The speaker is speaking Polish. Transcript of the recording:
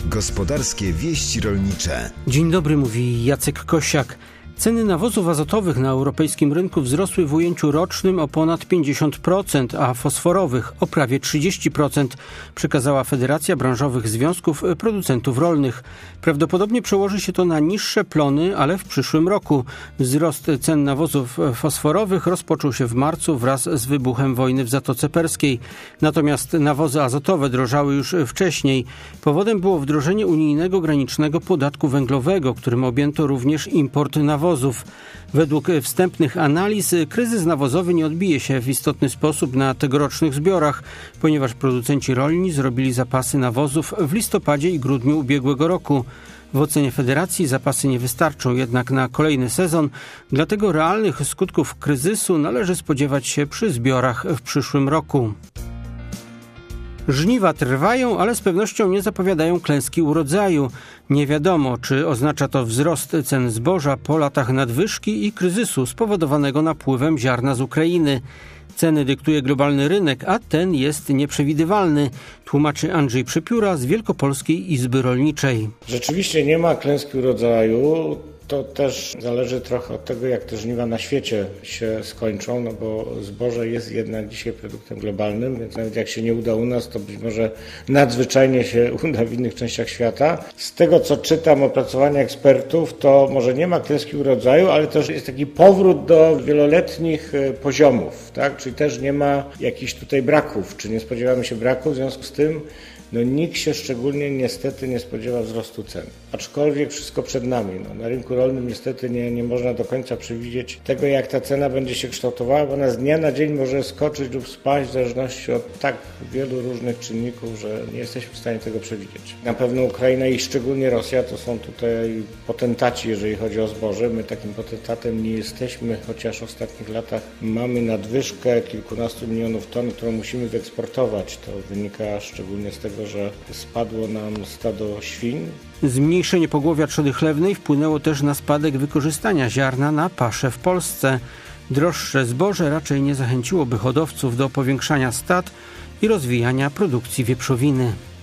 Gospodarskie wieści rolnicze. Dzień dobry, mówi Jacek Kosiak. Ceny nawozów azotowych na europejskim rynku wzrosły w ujęciu rocznym o ponad 50%, a fosforowych o prawie 30%, przekazała Federacja Branżowych Związków Producentów Rolnych. Prawdopodobnie przełoży się to na niższe plony, ale w przyszłym roku. Wzrost cen nawozów fosforowych rozpoczął się w marcu wraz z wybuchem wojny w Zatoce Perskiej. Natomiast nawozy azotowe drożały już wcześniej. Powodem było wdrożenie unijnego granicznego podatku węglowego, którym objęto również import nawozów. Według wstępnych analiz kryzys nawozowy nie odbije się w istotny sposób na tegorocznych zbiorach, ponieważ producenci rolni zrobili zapasy nawozów w listopadzie i grudniu ubiegłego roku. W ocenie Federacji zapasy nie wystarczą jednak na kolejny sezon, dlatego realnych skutków kryzysu należy spodziewać się przy zbiorach w przyszłym roku. Żniwa trwają, ale z pewnością nie zapowiadają klęski urodzaju. Nie wiadomo, czy oznacza to wzrost cen zboża po latach nadwyżki i kryzysu spowodowanego napływem ziarna z Ukrainy. Ceny dyktuje globalny rynek, a ten jest nieprzewidywalny, tłumaczy Andrzej Przypióra z Wielkopolskiej Izby Rolniczej. Rzeczywiście nie ma klęski urodzaju. To też zależy trochę od tego, jak te żniwa na świecie się skończą, no bo zboże jest jednak dzisiaj produktem globalnym, więc nawet jak się nie uda u nas, to być może nadzwyczajnie się uda w innych częściach świata. Z tego, co czytam opracowania ekspertów, to może nie ma klęski urodzaju, ale też jest taki powrót do wieloletnich poziomów, tak? Czyli też nie ma jakichś tutaj braków, czy nie spodziewamy się braków, w związku z tym nikt się szczególnie niestety nie spodziewa wzrostu cen. Aczkolwiek wszystko przed nami. Na rynku rolnym niestety nie można do końca przewidzieć tego, jak ta cena będzie się kształtowała, bo ona z dnia na dzień może skoczyć lub spaść w zależności od tak wielu różnych czynników, że nie jesteśmy w stanie tego przewidzieć. Na pewno Ukraina i szczególnie Rosja to są tutaj potentaci, jeżeli chodzi o zboże. My takim potentatem nie jesteśmy, chociaż w ostatnich latach mamy nadwyżkę kilkunastu milionów ton, którą musimy wyeksportować. To wynika szczególnie z tego, że spadło nam stado świń. Zmniejszenie pogłowia trzody chlewnej wpłynęło też na spadek wykorzystania ziarna na paszę w Polsce. Droższe zboże raczej nie zachęciłoby hodowców do powiększania stad i rozwijania produkcji wieprzowiny.